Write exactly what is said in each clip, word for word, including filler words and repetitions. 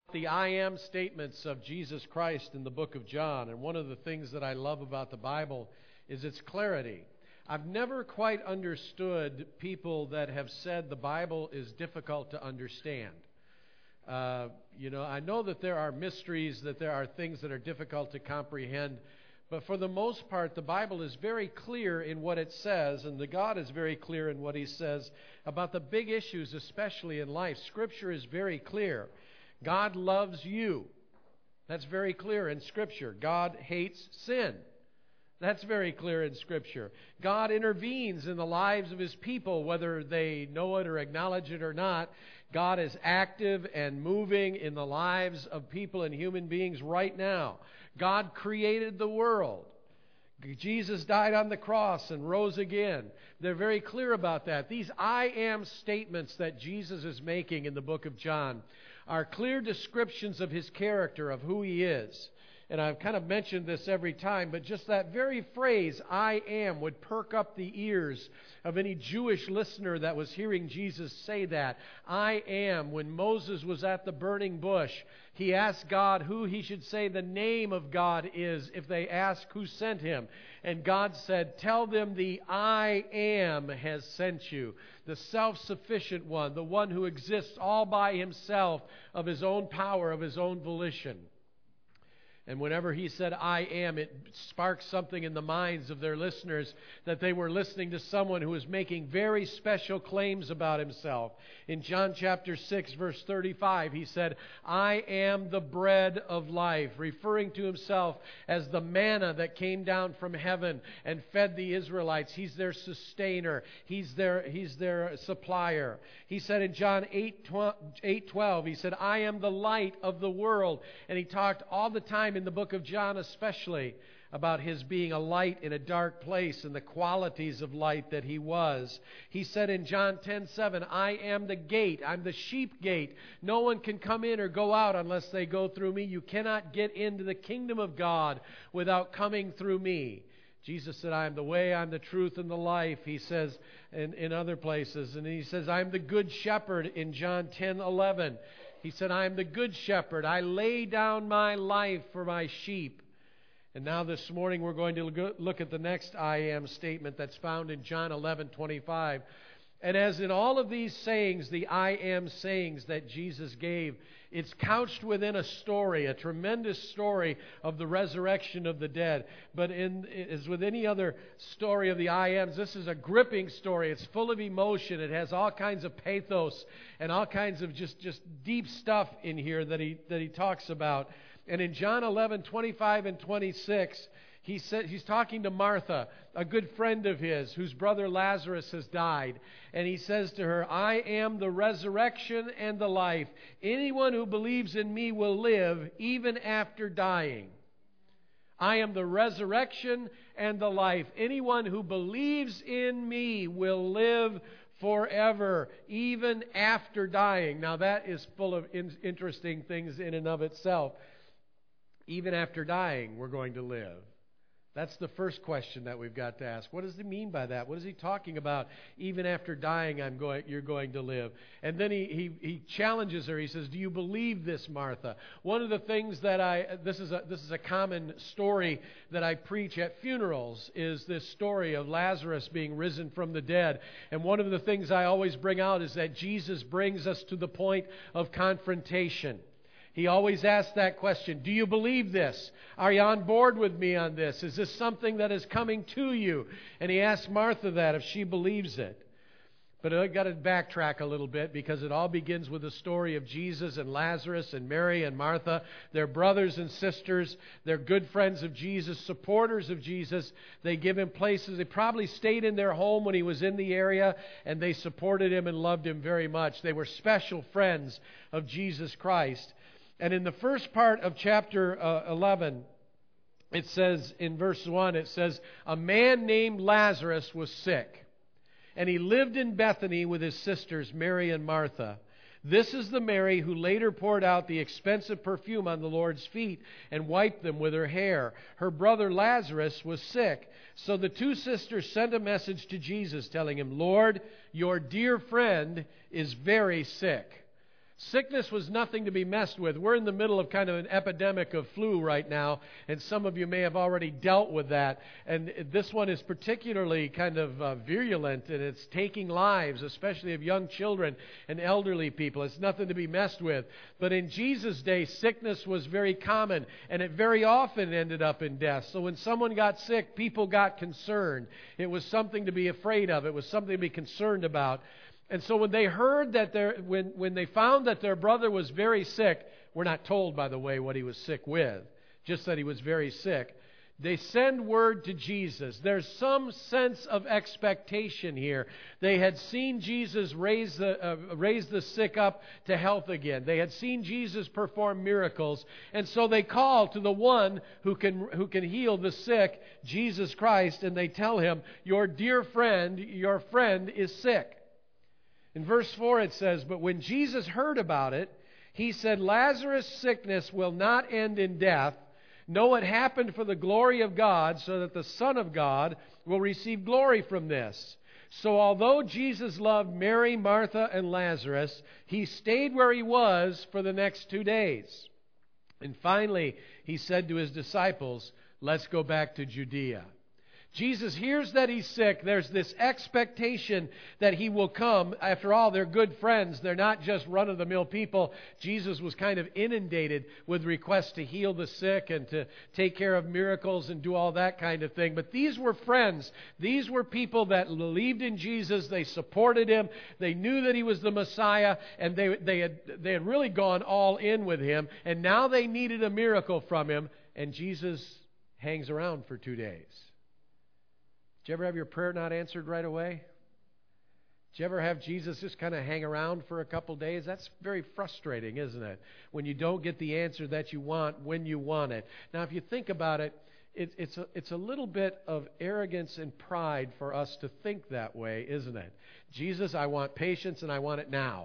The I am statements of Jesus Christ in the book of John, and one of the things that I love about the Bible is its clarity. I've never quite understood people that have said the Bible is difficult to understand. Uh, you know, I know that there are mysteries, that there are things that are difficult to comprehend, but for the most part, the Bible is very clear in what it says, and the God is very clear in what He says about the big issues, especially in life. Scripture is very clear. God loves you. That's very clear in Scripture. God hates sin. That's very clear in Scripture. God intervenes in the lives of His people, whether they know it or acknowledge it or not. God is active and moving in the lives of people and human beings right now. God created the world. Jesus died on the cross and rose again. They're very clear about that. These I am statements that Jesus is making in the book of John are clear descriptions of His character, of who He is. And I've kind of mentioned this every time, but just that very phrase, I am, would perk up the ears of any Jewish listener that was hearing Jesus say that. I am. When Moses was at the burning bush, he asked God who he should say the name of God is if they ask who sent him. And God said, tell them the I am has sent you. The self-sufficient one, the one who exists all by Himself, of His own power, of His own volition. And whenever He said, I am, it sparked something in the minds of their listeners that they were listening to someone who was making very special claims about Himself. In John chapter six, verse thirty-five, He said, I am the bread of life, referring to Himself as the manna that came down from heaven and fed the Israelites. He's their sustainer. He's their, he's their supplier. He said in John eight twelve, He said, I am the light of the world. And He talked all the time in the book of John especially about His being a light in a dark place and the qualities of light that He was. He said in John ten seven, I am the gate. I'm the sheep gate. No one can come in or go out unless they go through me. You cannot get into the kingdom of God without coming through me. Jesus said, I am the way, I'm the truth, and the life, He says in, in other places. And He says, I am the good shepherd in John ten eleven. He said, I am the good shepherd. I lay down my life for my sheep. And now this morning we're going to look at the next I am statement that's found in John eleven twenty-five. And as in all of these sayings, the I am sayings that Jesus gave, it's couched within a story, a tremendous story of the resurrection of the dead. But in, as with any other story of the I ams, this is a gripping story. It's full of emotion. It has all kinds of pathos and all kinds of just, just deep stuff in here that he that he talks about. And in John eleven twenty-five and twenty-six, He said, he's talking to Martha, a good friend of his, whose brother Lazarus has died. And He says to her, I am the resurrection and the life. Anyone who believes in me will live even after dying. I am the resurrection and the life. Anyone who believes in me will live forever, even after dying. Now that is full of in- interesting things in and of itself. Even after dying, we're going to live. That's the first question that we've got to ask. What does He mean by that? What is He talking about? Even after dying, I'm going, you're going to live. And then he, he, he challenges her. He says, do you believe this, Martha? One of the things that I, this is a, this is a common story that I preach at funerals, is this story of Lazarus being risen from the dead. And one of the things I always bring out is that Jesus brings us to the point of confrontation. He always asks that question, do you believe this? Are you on board with me on this? Is this something that is coming to you? And He asks Martha that, if she believes it. But I've got to backtrack a little bit, because it all begins with the story of Jesus and Lazarus and Mary and Martha. They're brothers and sisters. They're good friends of Jesus, supporters of Jesus. They give Him places. They probably stayed in their home when He was in the area, and they supported Him and loved Him very much. They were special friends of Jesus Christ. And in the first part of chapter uh, eleven, it says in verse one, it says, a man named Lazarus was sick, and he lived in Bethany with his sisters, Mary and Martha. This is the Mary who later poured out the expensive perfume on the Lord's feet and wiped them with her hair. Her brother Lazarus was sick. So the two sisters sent a message to Jesus telling Him, Lord, your dear friend is very sick. Sickness was nothing to be messed with. We're in the middle of kind of an epidemic of flu right now, and some of you may have already dealt with that. And this one is particularly kind of uh, virulent, and it's taking lives, especially of young children and elderly people. It's nothing to be messed with. But in Jesus' day, sickness was very common, and it very often ended up in death. So when someone got sick, people got concerned. It was something to be afraid of. It was something to be concerned about. And so when they heard that their, when, when they found that their brother was very sick, we're not told, by the way, what he was sick with, just that he was very sick, they send word to Jesus. There's some sense of expectation here. They had seen Jesus raise the, uh, raise the sick up to health again. They had seen Jesus perform miracles. And so they call to the one who can, who can heal the sick, Jesus Christ, and they tell him, your dear friend, your friend is sick. In verse four it says, but when Jesus heard about it, he said, Lazarus' sickness will not end in death. No, it happened for the glory of God, so that the Son of God will receive glory from this. So although Jesus loved Mary, Martha, and Lazarus, he stayed where he was for the next two days. And finally, he said to his disciples, let's go back to Judea. Jesus hears that he's sick. There's this expectation that he will come. After all, they're good friends. They're not just run-of-the-mill people. Jesus was kind of inundated with requests to heal the sick and to take care of miracles and do all that kind of thing. But these were friends. These were people that believed in Jesus. They supported him. They knew that he was the Messiah, and they, they, had, they had really gone all in with him. And now they needed a miracle from him, and Jesus hangs around for two days. Did you ever have your prayer not answered right away? Did you ever have Jesus just kind of hang around for a couple days? That's very frustrating, isn't it? When you don't get the answer that you want when you want it. Now, if you think about it, it it's, a, it's a little bit of arrogance and pride for us to think that way, isn't it? Jesus, I want patience and I want it now.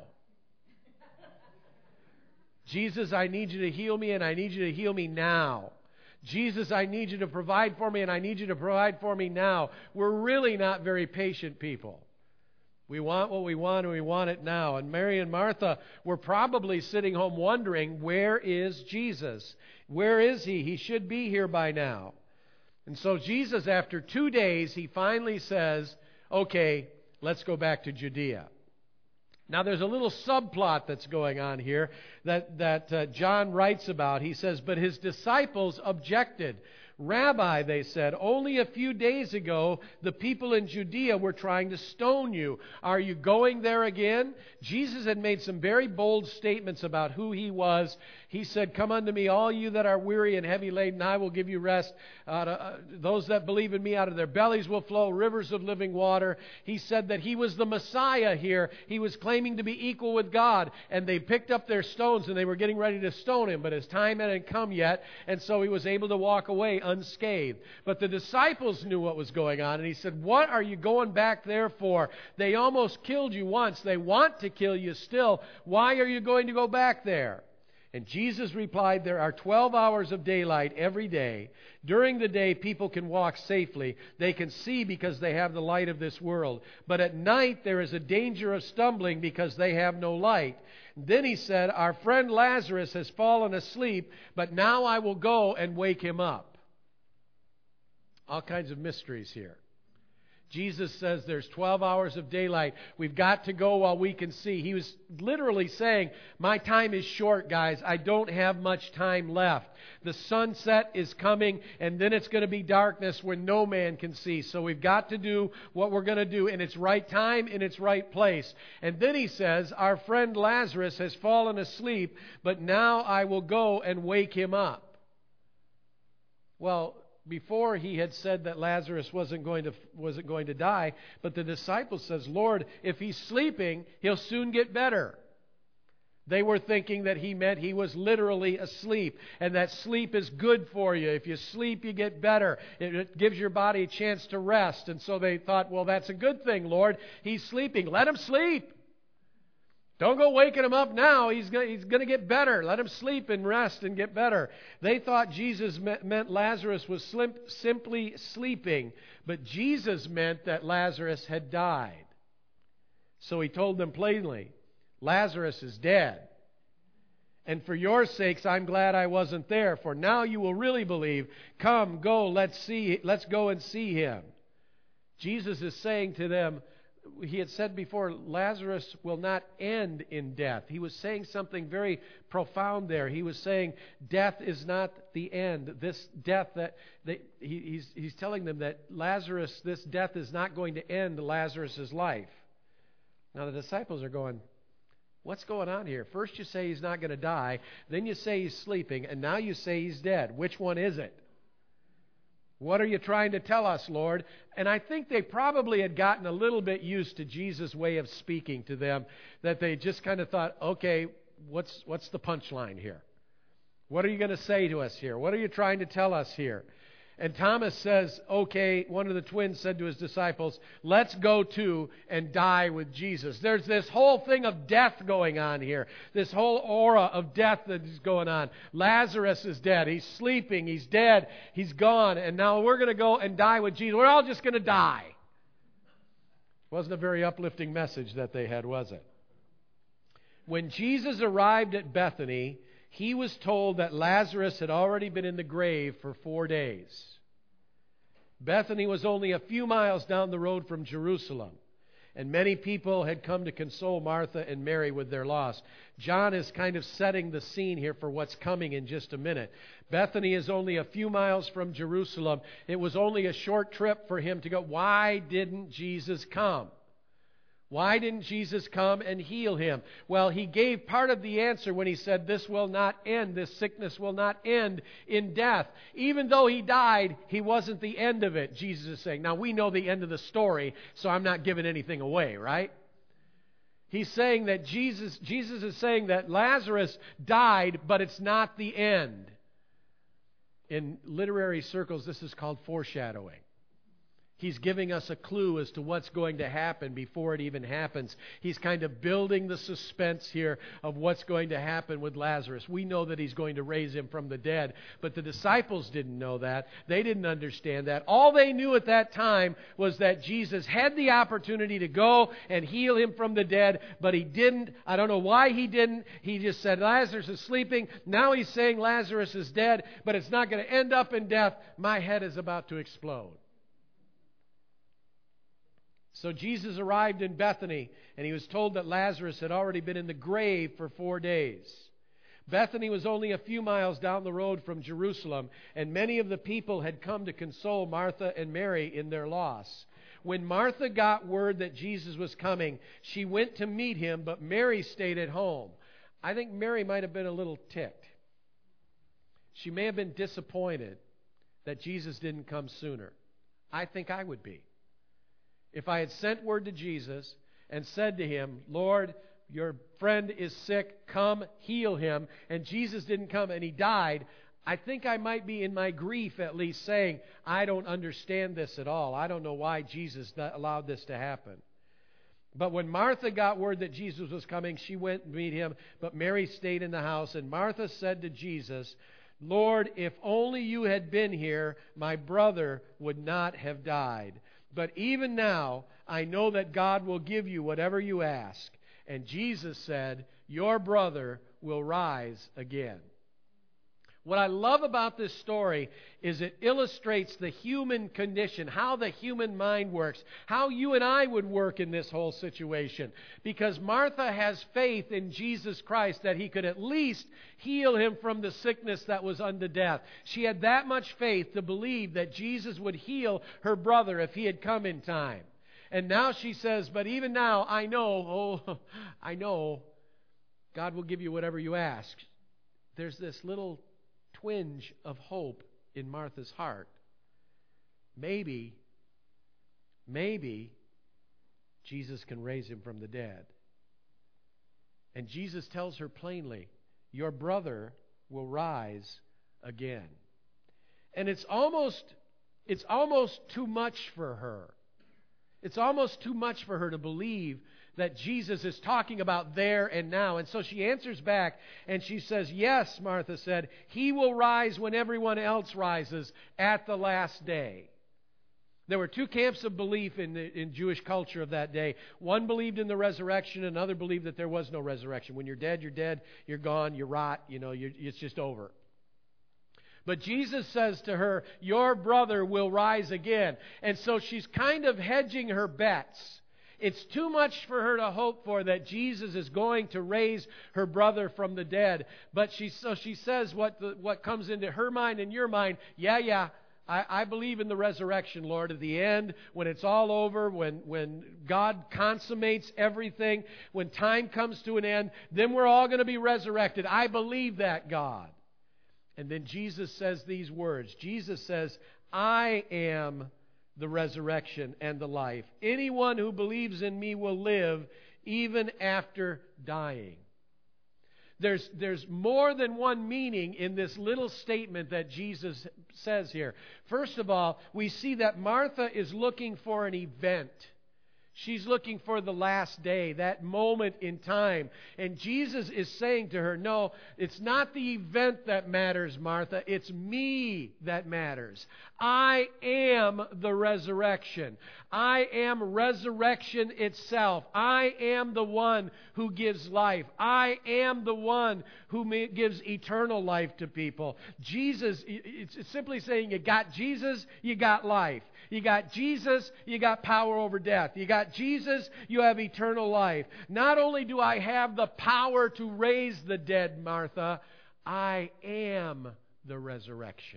Jesus, I need you to heal me and I need you to heal me now. Jesus, I need you to provide for me, and I need you to provide for me now. We're really not very patient people. We want what we want, and we want it now. And Mary and Martha were probably sitting home wondering, where is Jesus? Where is he? He should be here by now. And so Jesus, after two days, he finally says, okay, let's go back to Judea. Now, there's a little subplot that's going on here that, that uh, John writes about. He says, but his disciples objected. Rabbi, they said, only a few days ago, the people in Judea were trying to stone you. Are you going there again? Jesus had made some very bold statements about who he was. He said, come unto me, all you that are weary and heavy laden, I will give you rest. Uh, uh, those that believe in me, out of their bellies will flow rivers of living water. He said that he was the Messiah here. He was claiming to be equal with God. And they picked up their stones and they were getting ready to stone him. But his time hadn't come yet, and so he was able to walk away unscathed. But the disciples knew what was going on, and he said, what are you going back there for? They almost killed you once. They want to kill you still. Why are you going to go back there? And Jesus replied, there are twelve hours of daylight every day. During the day, people can walk safely. They can see because they have the light of this world. But at night, there is a danger of stumbling because they have no light. Then he said, our friend Lazarus has fallen asleep, but now I will go and wake him up. All kinds of mysteries here. Jesus says there's twelve hours of daylight. We've got to go while we can see. He was literally saying, my time is short, guys. I don't have much time left. The sunset is coming, and then it's going to be darkness where no man can see. So we've got to do what we're going to do in its right time, in its right place. And then he says, our friend Lazarus has fallen asleep, but now I will go and wake him up. Well, before he had said that Lazarus wasn't going to wasn't going to die, but the disciple says, Lord, if he's sleeping, he'll soon get better. They were thinking that he meant he was literally asleep, and that sleep is good for you. If you sleep, you get better. It, it gives your body a chance to rest. And so they thought, well, that's a good thing, Lord. He's sleeping. Let him sleep. Don't go waking him up now. He's going he's going to get better. Let him sleep and rest and get better. They thought Jesus meant Lazarus was slim, simply sleeping, but Jesus meant that Lazarus had died. So he told them plainly, Lazarus is dead. And for your sakes, I'm glad I wasn't there, for now you will really believe. Come, go, let's see, let's go and see him. Jesus is saying to them, he had said before, Lazarus will not end in death. He was saying something very profound there. He was saying death is not the end. This death that they, he, he's, he's telling them that Lazarus, this death is not going to end Lazarus' life. Now the disciples are going, what's going on here? First you say he's not going to die, then you say he's sleeping, and now you say he's dead. Which one is it? What are you trying to tell us, Lord? And I think they probably had gotten a little bit used to Jesus' way of speaking to them, that they just kind of thought, okay, what's what's the punchline here? What are you going to say to us here? What are you trying to tell us here? And Thomas says, okay, one of the twins said to his disciples, let's go to and die with Jesus. There's this whole thing of death going on here. This whole aura of death that is going on. Lazarus is dead. He's sleeping. He's dead. He's gone. And now we're going to go and die with Jesus. We're all just going to die. Wasn't a very uplifting message that they had, was it? When Jesus arrived at Bethany, he was told that Lazarus had already been in the grave for four days. Bethany was only a few miles down the road from Jerusalem, and many people had come to console Martha and Mary with their loss. John is kind of setting the scene here for what's coming in just a minute. Bethany is only a few miles from Jerusalem. It was only a short trip for him to go. Why didn't Jesus come? Why didn't Jesus come and heal him? Well, he gave part of the answer when he said, this will not end, this sickness will not end in death. Even though he died, he wasn't the end of it, Jesus is saying. Now, we know the end of the story, so I'm not giving anything away, right? He's saying that Jesus, Jesus is saying that Lazarus died, but it's not the end. In literary circles, this is called foreshadowing. He's giving us a clue as to what's going to happen before it even happens. He's kind of building the suspense here of what's going to happen with Lazarus. We know that he's going to raise him from the dead, but the disciples didn't know that. They didn't understand that. All they knew at that time was that Jesus had the opportunity to go and heal him from the dead, but he didn't. I don't know why he didn't. He just said, Lazarus is sleeping. Now he's saying Lazarus is dead, but it's not going to end up in death. My head is about to explode. So Jesus arrived in Bethany, and he was told that Lazarus had already been in the grave for four days. Bethany was only a few miles down the road from Jerusalem, and many of the people had come to console Martha and Mary in their loss. When Martha got word that Jesus was coming, she went to meet him, but Mary stayed at home. I think Mary might have been a little ticked. She may have been disappointed that Jesus didn't come sooner. I think I would be. If I had sent word to Jesus and said to him, Lord, your friend is sick, come heal him, and Jesus didn't come and he died, I think I might be in my grief at least saying, I don't understand this at all. I don't know why Jesus allowed this to happen. But when Martha got word that Jesus was coming, she went to meet him, but Mary stayed in the house. And Martha said to Jesus, Lord, if only you had been here, my brother would not have died. But even now, I know that God will give you whatever you ask. And Jesus said, your brother will rise again. What I love about this story is it illustrates the human condition, how the human mind works, how you and I would work in this whole situation. Because Martha has faith in Jesus Christ that he could at least heal him from the sickness that was unto death. She had that much faith to believe that Jesus would heal her brother if he had come in time. And now she says, but even now, I know, oh, I know, God will give you whatever you ask. There's this little twinge of hope in Martha's heart. Maybe, maybe Jesus can raise him from the dead. And Jesus tells her plainly, your brother will rise again. And it's almost, it's almost too much for her. It's almost too much for her to believe that Jesus is talking about there and now. And so she answers back and she says, yes, Martha said, he will rise when everyone else rises at the last day. There were two camps of belief in the, in Jewish culture of that day. One believed in the resurrection, another believed that there was no resurrection. When you're dead, you're dead, you're gone, you rot, you know, you're, it's just over. But Jesus says to her, your brother will rise again. And so she's kind of hedging her bets. It's too much for her to hope for that Jesus is going to raise her brother from the dead. But she, so she says what, the, what comes into her mind and your mind, yeah, yeah, I, I believe in the resurrection, Lord. At the end, when it's all over, when, when God consummates everything, when time comes to an end, then we're all going to be resurrected. I believe that, God. And then Jesus says these words. Jesus says, I am the resurrection and the life. Anyone who believes in me will live even after dying. There's, there's more than one meaning in this little statement that Jesus says here. First of all, we see that Martha is looking for an event. She's looking for the last day, that moment in time. And Jesus is saying to her, no, it's not the event that matters, Martha. It's me that matters. I am the resurrection. I am resurrection itself. I am the one who gives life. I am the one who gives eternal life to people. Jesus, it's simply saying you got Jesus, you got life. You got Jesus, you got power over death. You got Jesus, you have eternal life. Not only do I have the power to raise the dead, Martha, I am the resurrection.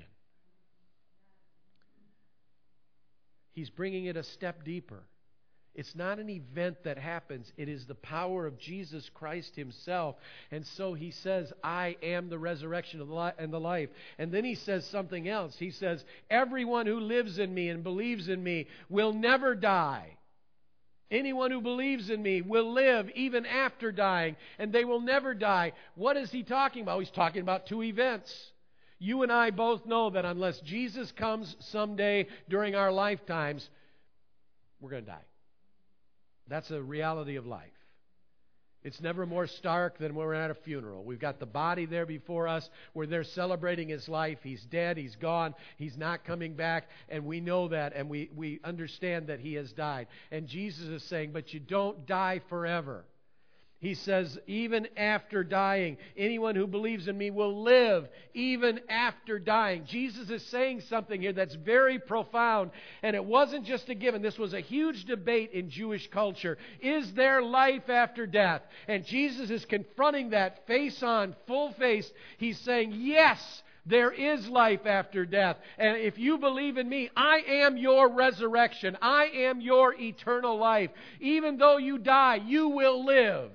He's bringing it a step deeper. It's not an event that happens. It is the power of Jesus Christ Himself. And so He says, I am the resurrection and the life. And then He says something else. He says, everyone who lives in me and believes in me will never die. Anyone who believes in me will live even after dying, and they will never die. What is He talking about? He's talking about two events. You and I both know that unless Jesus comes someday during our lifetimes, we're going to die. That's a reality of life. It's never more stark than when we're at a funeral. We've got the body there before us. We're there celebrating His life. He's dead. He's gone. He's not coming back. And we know that, and we, we understand that He has died. And Jesus is saying, but you don't die forever. He says, even after dying, anyone who believes in me will live even after dying. Jesus is saying something here that's very profound, and it wasn't just a given. This was a huge debate in Jewish culture. Is there life after death? And Jesus is confronting that face on, full face. He's saying, yes, there is life after death. And if you believe in me, I am your resurrection. I am your eternal life. Even though you die, you will live.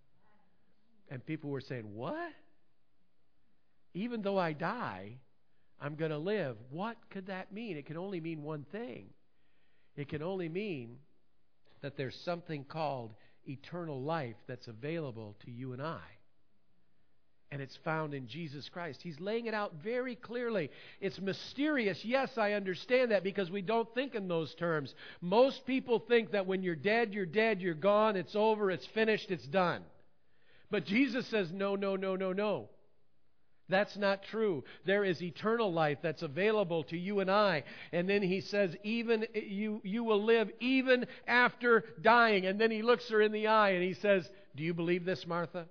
And people were saying, what? Even though I die, I'm going to live. What could that mean? It can only mean one thing. It can only mean that there's something called eternal life that's available to you and I. And it's found in Jesus Christ. He's laying it out very clearly. It's mysterious. Yes, I understand that because we don't think in those terms. Most people think that when you're dead, you're dead, you're gone, it's over, it's finished, it's done. But Jesus says, no, no, no, no, no. That's not true. There is eternal life that's available to you and I. And then He says, even you, you will live even after dying. And then He looks her in the eye and He says, do you believe this, Martha?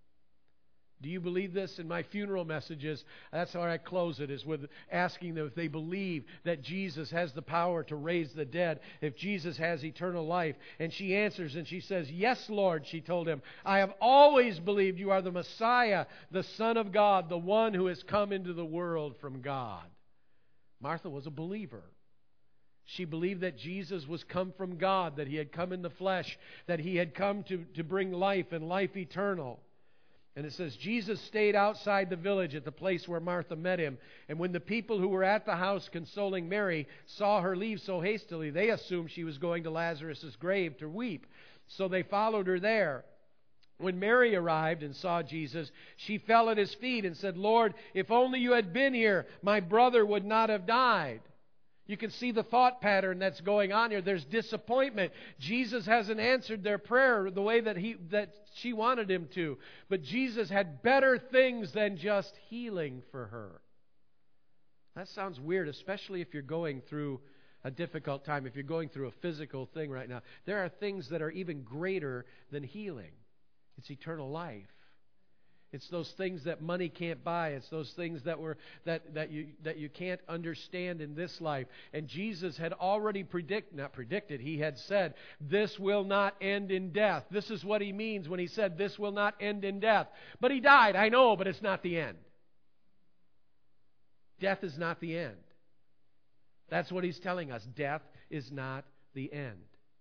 Do you believe this? In my funeral messages, that's how I close it, is with asking them if they believe that Jesus has the power to raise the dead, if Jesus has eternal life. And she answers and she says, yes, Lord, she told him. I have always believed you are the Messiah, the Son of God, the one who has come into the world from God. Martha was a believer. She believed that Jesus was come from God, that He had come in the flesh, that He had come to, to bring life and life eternal. And it says, Jesus stayed outside the village at the place where Martha met Him. And when the people who were at the house consoling Mary saw her leave so hastily, they assumed she was going to Lazarus' grave to weep. So they followed her there. When Mary arrived and saw Jesus, she fell at His feet and said, Lord, if only you had been here, my brother would not have died. You can see the thought pattern that's going on here. There's disappointment. Jesus hasn't answered their prayer the way that he that she wanted Him to. But Jesus had better things than just healing for her. That sounds weird, especially if you're going through a difficult time, if you're going through a physical thing right now, there are things that are even greater than healing. It's eternal life. It's those things that money can't buy. It's those things that were that, that you that you can't understand in this life. And Jesus had already predict not predicted, he had said, this will not end in death. This is what he means when he said this will not end in death. But he died, I know, but it's not the end. Death is not the end. That's what he's telling us. Death is not the end.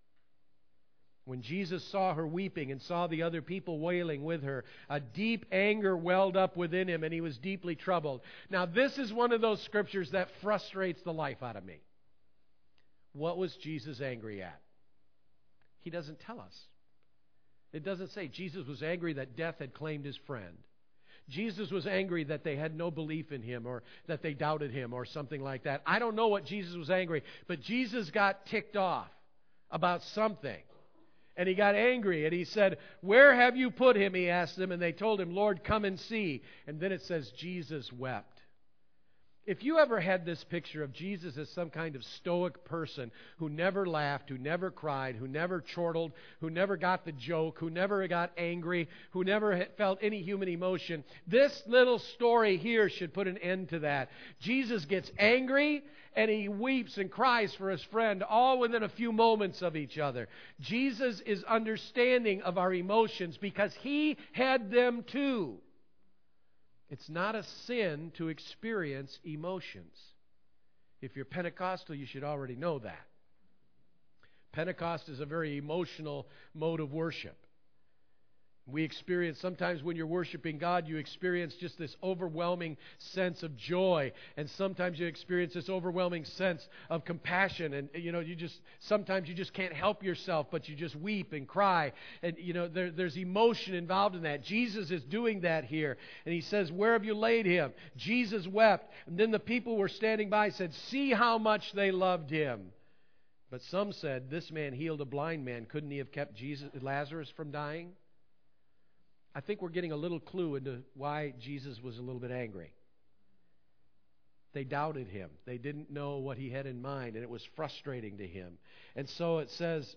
When Jesus saw her weeping and saw the other people wailing with her, a deep anger welled up within him, and he was deeply troubled. Now, this is one of those scriptures that frustrates the life out of me. What was Jesus angry at? He doesn't tell us. It doesn't say Jesus was angry that death had claimed his friend. Jesus was angry that they had no belief in him, or that they doubted him, or something like that. I don't know what Jesus was angry, but Jesus got ticked off about something. And he got angry, and he said, where have you put him? He asked them, and they told him, Lord, come and see. And then it says, Jesus wept. If you ever had this picture of Jesus as some kind of stoic person who never laughed, who never cried, who never chortled, who never got the joke, who never got angry, who never felt any human emotion, this little story here should put an end to that. Jesus gets angry, and he weeps and cries for his friend, all within a few moments of each other. Jesus is understanding of our emotions because he had them too. It's not a sin to experience emotions. If you're Pentecostal, you should already know that. Pentecost is a very emotional mode of worship. We experience, sometimes when you're worshiping God, you experience just this overwhelming sense of joy. And sometimes you experience this overwhelming sense of compassion. And, you know, you just, sometimes you just can't help yourself, but you just weep and cry. And, you know, there, there's emotion involved in that. Jesus is doing that here. And he says, where have you laid him? Jesus wept. And then the people were standing by said, see how much they loved him. But some said, this man healed a blind man. Couldn't he have kept Jesus, Lazarus from dying? I think we're getting a little clue into why Jesus was a little bit angry. They doubted him. They didn't know what he had in mind, and it was frustrating to him. And so it says,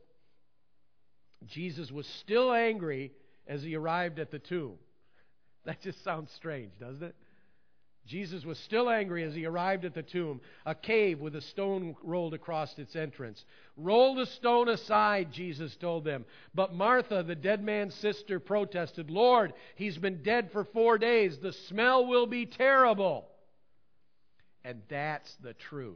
Jesus was still angry as he arrived at the tomb. That just sounds strange, doesn't it? Jesus was still angry as he arrived at the tomb, a cave with a stone rolled across its entrance. Roll the stone aside, Jesus told them. But Martha, the dead man's sister, protested, Lord, he's been dead for four days. The smell will be terrible. And that's the truth.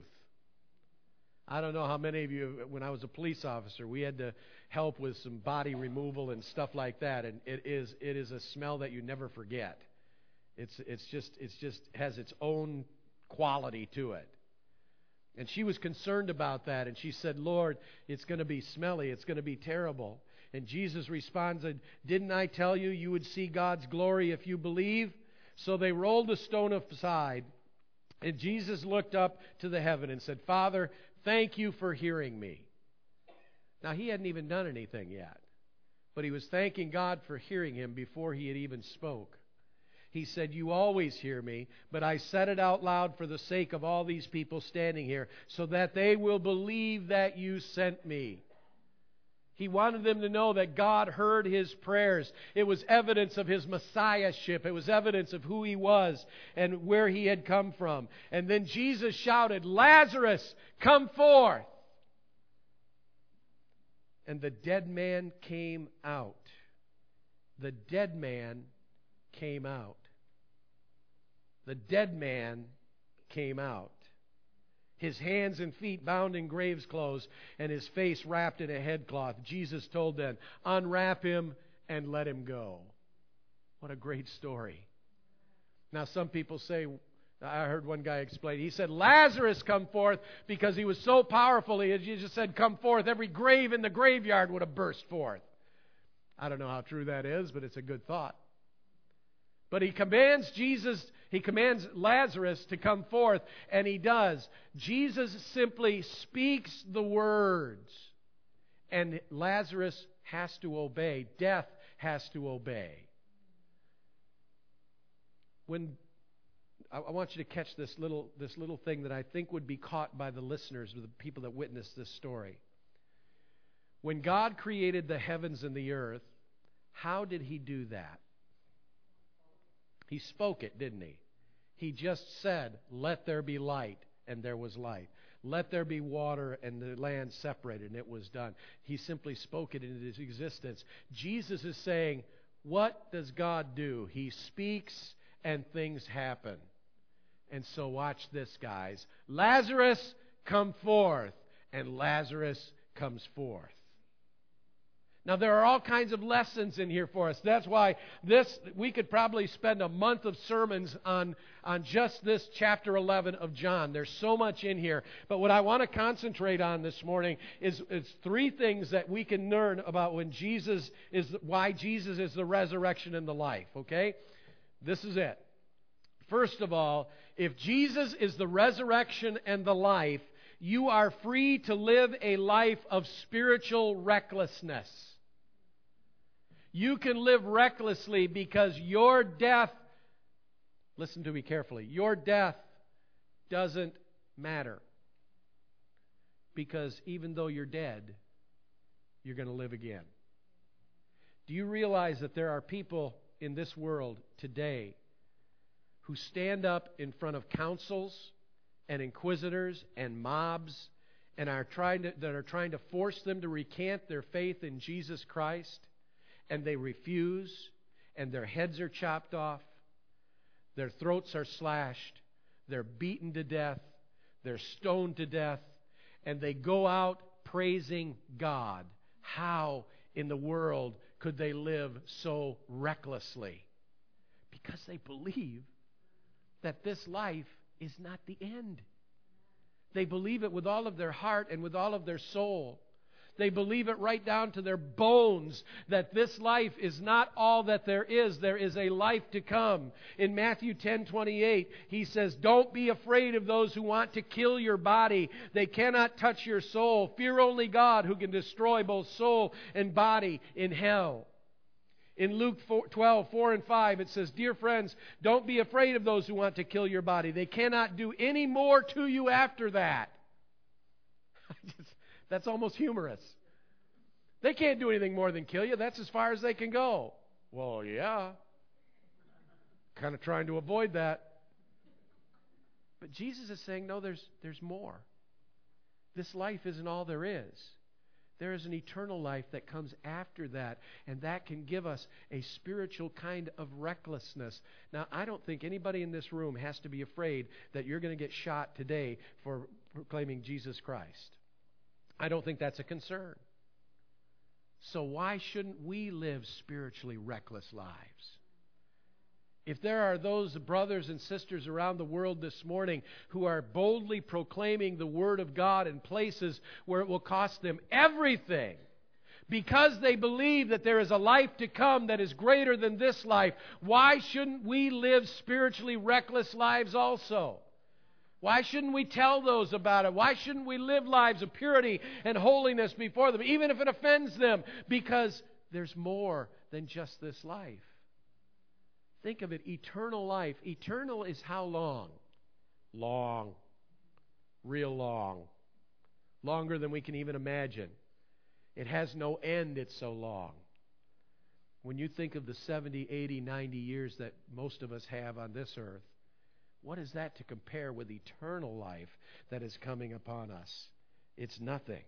I don't know how many of you, when I was a police officer, we had to help with some body removal and stuff like that. And it is it is a smell that you never forget. It's it's just it's just has its own quality to it. And she was concerned about that, and she said, Lord, it's going to be smelly, it's going to be terrible. And Jesus responded, didn't I tell you you would see God's glory if you believe? So they rolled the stone aside, and Jesus looked up to the heaven and said, Father, thank you for hearing me. Now, he hadn't even done anything yet, but he was thanking God for hearing him before he had even spoke. He said, you always hear me, but I said it out loud for the sake of all these people standing here, so that they will believe that you sent me. He wanted them to know that God heard his prayers. It was evidence of his messiahship. It was evidence of who he was and where he had come from. And then Jesus shouted, Lazarus, come forth. And the dead man came out. The dead man came out. The dead man came out. His hands and feet bound in grave's clothes, and his face wrapped in a headcloth. Jesus told them, unwrap him and let him go. What a great story. Now some people say, I heard one guy explain, he said, Lazarus come forth, because he was so powerful, he just said, come forth. Every grave in the graveyard would have burst forth. I don't know how true that is, but it's a good thought. But he commands Jesus, he commands Lazarus to come forth, and he does. Jesus simply speaks the words, and Lazarus has to obey. Death has to obey. When I, I want you to catch this little, this little thing that I think would be caught by the listeners, or the people that witness this story. When God created the heavens and the earth, how did He do that? He spoke it, didn't He? He just said, "Let there be light," and there was light. "Let there be water," and the land separated, and it was done. He simply spoke it into existence. Jesus is saying, what does God do? He speaks, and things happen. And so watch this, guys. Lazarus, come forth. And Lazarus comes forth. Now, there are all kinds of lessons in here for us. That's why this we could probably spend a month of sermons on, on just this chapter eleven of John. There's so much in here. But what I want to concentrate on this morning is, is three things that we can learn about when Jesus is why Jesus is the resurrection and the life. Okay? This is it. First of all, if Jesus is the resurrection and the life, you are free to live a life of spiritual recklessness. You can live recklessly because your death, listen to me carefully, your death doesn't matter. Because even though you're dead, you're going to live again. Do you realize that there are people in this world today who stand up in front of councils and inquisitors and mobs and are trying to, that are trying to force them to recant their faith in Jesus Christ? And they refuse, and their heads are chopped off, their throats are slashed, they're beaten to death, they're stoned to death, and they go out praising God. How in the world could they live so recklessly? Because they believe that this life is not the end. They believe it with all of their heart and with all of their soul. They believe it right down to their bones that this life is not all that there is. There is a life to come. In Matthew ten twenty-eight, He says, "Don't be afraid of those who want to kill your body. They cannot touch your soul. Fear only God, who can destroy both soul and body in hell." In Luke twelve, four and five, it says, "Dear friends, don't be afraid of those who want to kill your body. They cannot do any more to you after that." That's almost humorous. They can't do anything more than kill you. That's as far as they can go. Well, yeah. Kind of trying to avoid that. But Jesus is saying, no, there's, there's more. This life isn't all there is. There is an eternal life that comes after that, and that can give us a spiritual kind of recklessness. Now, I don't think anybody in this room has to be afraid that you're going to get shot today for proclaiming Jesus Christ. I don't think that's a concern. So why shouldn't we live spiritually reckless lives? If there are those brothers and sisters around the world this morning who are boldly proclaiming the Word of God in places where it will cost them everything, because they believe that there is a life to come that is greater than this life, why shouldn't we live spiritually reckless lives also? Why shouldn't we tell those about it? Why shouldn't we live lives of purity and holiness before them, even if it offends them? Because there's more than just this life. Think of it, eternal life. Eternal is how long? Long. Real long. Longer than we can even imagine. It has no end, it's so long. When you think of the seventy, eighty, ninety years that most of us have on this earth, what is that to compare with eternal life that is coming upon us? It's nothing.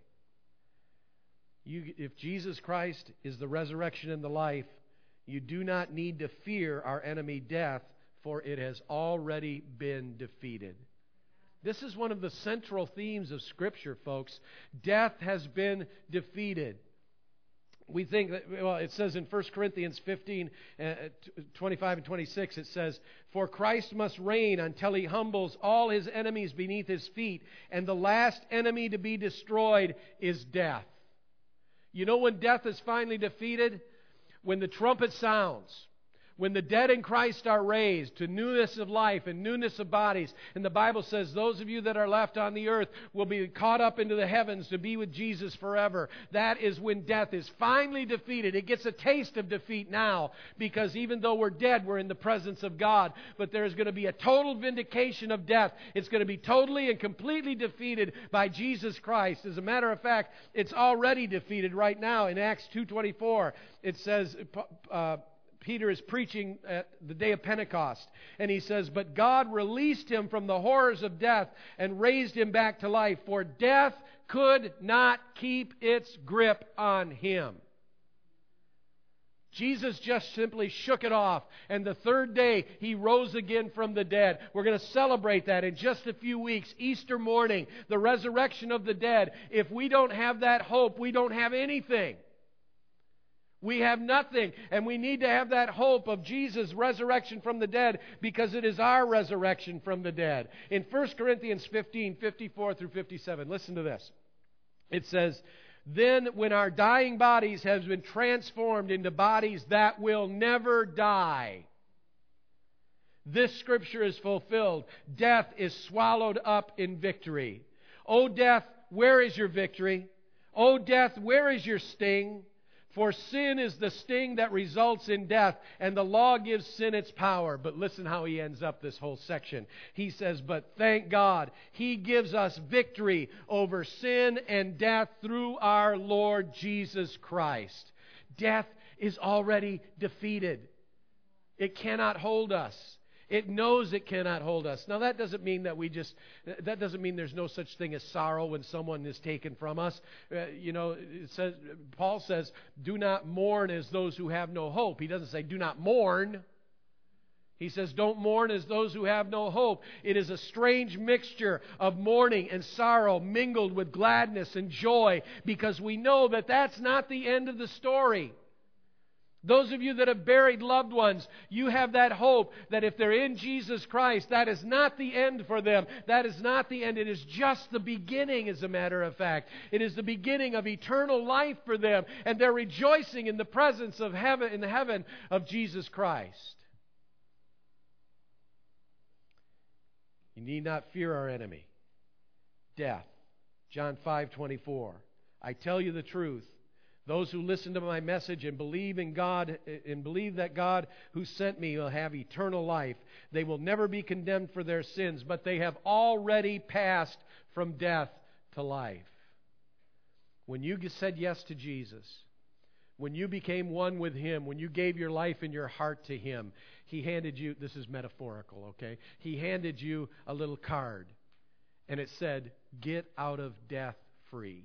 You, if Jesus Christ is the resurrection and the life, you do not need to fear our enemy death, for it has already been defeated. This is one of the central themes of Scripture, folks. Death has been defeated. We think that, well, it says in First Corinthians fifteen, uh, twenty-five and twenty-six, it says, "For Christ must reign until He humbles all His enemies beneath His feet, and the last enemy to be destroyed is death." You know when death is finally defeated? When the trumpet sounds. When the dead in Christ are raised to newness of life and newness of bodies, and the Bible says those of you that are left on the earth will be caught up into the heavens to be with Jesus forever. That is when death is finally defeated. It gets a taste of defeat now, because even though we're dead, we're in the presence of God. But there's going to be a total vindication of death. It's going to be totally and completely defeated by Jesus Christ. As a matter of fact, it's already defeated right now. In Acts two twenty-four, it says... Uh, Peter is preaching at the day of Pentecost, and he says, "But God released him from the horrors of death and raised him back to life, for death could not keep its grip on him." Jesus just simply shook it off, and the third day he rose again from the dead. We're going to celebrate that in just a few weeks, Easter morning, the resurrection of the dead. If we don't have that hope, we don't have anything. We have nothing, and we need to have that hope of Jesus' resurrection from the dead, because it is our resurrection from the dead. In First Corinthians fifteen, fifty-four through fifty-seven, listen to this. It says, "Then when our dying bodies have been transformed into bodies that will never die," this scripture is fulfilled. Death is swallowed up in victory. O death, where is your victory? O death, where is your sting? For sin is the sting that results in death, and the law gives sin its power. But listen how he ends up this whole section. He says, "But thank God, He gives us victory over sin and death through our Lord Jesus Christ." Death is already defeated. It cannot hold us. It knows it cannot hold us. Now that doesn't mean that we just, that doesn't mean there's no such thing as sorrow when someone is taken from us. Uh, you know, it says, Paul says, "Do not mourn as those who have no hope." He doesn't say, "Do not mourn." He says, "Don't mourn as those who have no hope." It is a strange mixture of mourning and sorrow mingled with gladness and joy, because we know that that's not the end of the story. Those of you that have buried loved ones, you have that hope that if they're in Jesus Christ, that is not the end for them. That is not the end. It is just the beginning, as a matter of fact. It is the beginning of eternal life for them, and they're rejoicing in the presence of heaven, in the heaven of Jesus Christ. You need not fear our enemy, death. John five twenty-four. "I tell you the truth. Those who listen to my message and believe in God and believe that God who sent me will have eternal life. They will never be condemned for their sins, but they have already passed from death to life." When you said yes to Jesus, when you became one with Him, when you gave your life and your heart to Him, He handed you, this is metaphorical, okay? He handed you a little card, and it said, "Get out of death free."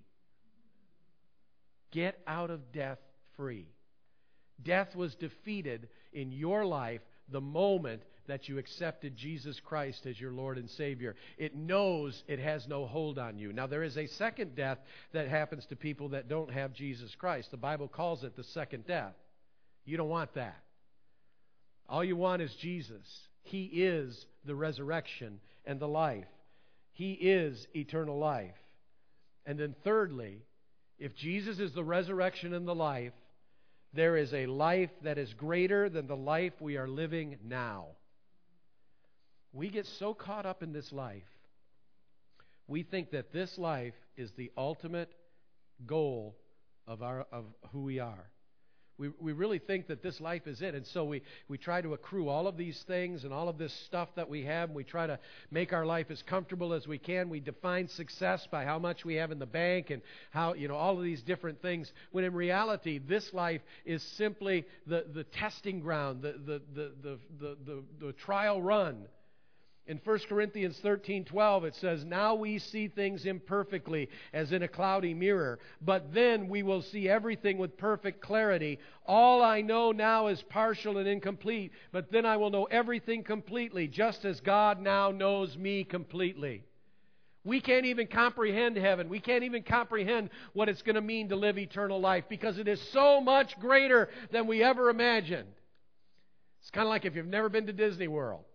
Get out of death free. Death was defeated in your life the moment that you accepted Jesus Christ as your Lord and Savior. It knows it has no hold on you. Now, there is a second death that happens to people that don't have Jesus Christ. The Bible calls it the second death. You don't want that. All you want is Jesus. He is the resurrection and the life. He is eternal life. And then thirdly, if Jesus is the resurrection and the life, there is a life that is greater than the life we are living now. We get so caught up in this life, we think that this life is the ultimate goal of our of who we are. We we really think that this life is it. And so we, we try to accrue all of these things and all of this stuff that we have. And we try to make our life as comfortable as we can. We define success by how much we have in the bank and how, you know, all of these different things. When in reality, this life is simply the, the testing ground, the, the, the, the, the, the, the trial run. In First Corinthians thirteen twelve, it says, "Now we see things imperfectly, as in a cloudy mirror, but then we will see everything with perfect clarity. All I know now is partial and incomplete, but then I will know everything completely, just as God now knows me completely." We can't even comprehend heaven. We can't even comprehend what it's going to mean to live eternal life, because it is so much greater than we ever imagined. It's kind of like if you've never been to Disney World.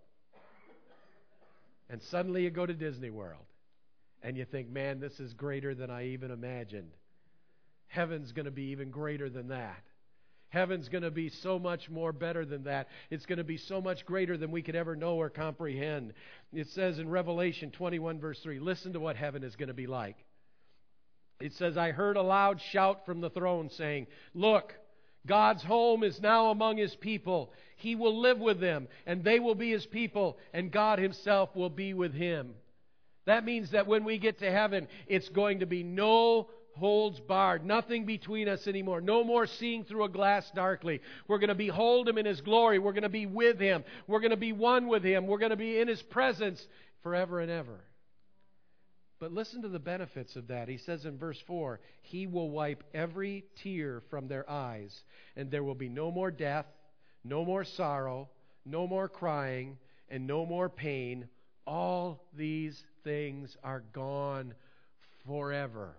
And suddenly you go to Disney World and you think, man, this is greater than I even imagined. Heaven's going to be even greater than that. Heaven's going to be so much more better than that. It's going to be so much greater than we could ever know or comprehend. It says in Revelation twenty-one, verse three, listen to what heaven is going to be like. It says, I heard a loud shout from the throne saying, look, God's home is now among His people. He will live with them, and they will be His people, and God Himself will be with him. That means that when we get to heaven, it's going to be no holds barred, nothing between us anymore. No more seeing through a glass darkly. We're going to behold Him in His glory. We're going to be with Him. We're going to be one with Him. We're going to be in His presence forever and ever. But listen to the benefits of that. He says in verse four, He will wipe every tear from their eyes, and there will be no more death, no more sorrow, no more crying, and no more pain. All these things are gone forever.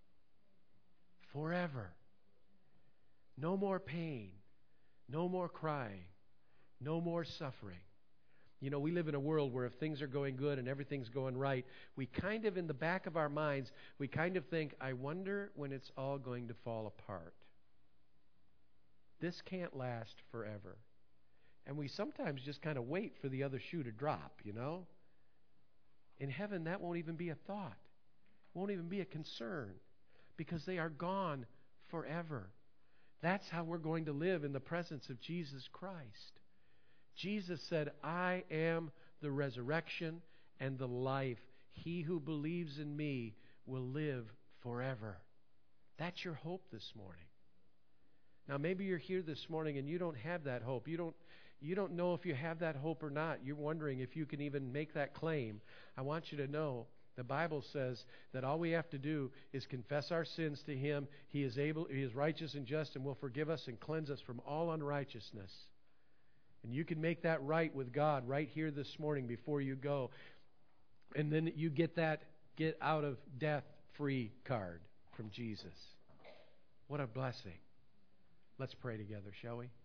Forever. No more pain, no more crying, no more suffering. You know, we live in a world where if things are going good and everything's going right, we kind of, in the back of our minds, we kind of think, I wonder when it's all going to fall apart. This can't last forever. And we sometimes just kind of wait for the other shoe to drop, you know? In heaven, that won't even be a thought. Won't even be a concern, because they are gone forever. That's how we're going to live in the presence of Jesus Christ. Jesus said, I am the resurrection and the life. He who believes in me will live forever. That's your hope this morning. Now, maybe you're here this morning and you don't have that hope. You don't, you don't know if you have that hope or not. You're wondering if you can even make that claim. I want you to know the Bible says that all we have to do is confess our sins to Him. He is able, He is righteous and just, and will forgive us and cleanse us from all unrighteousness. And you can make that right with God right here this morning before you go. And then you get that get out of death free card from Jesus. What a blessing. Let's pray together, shall we?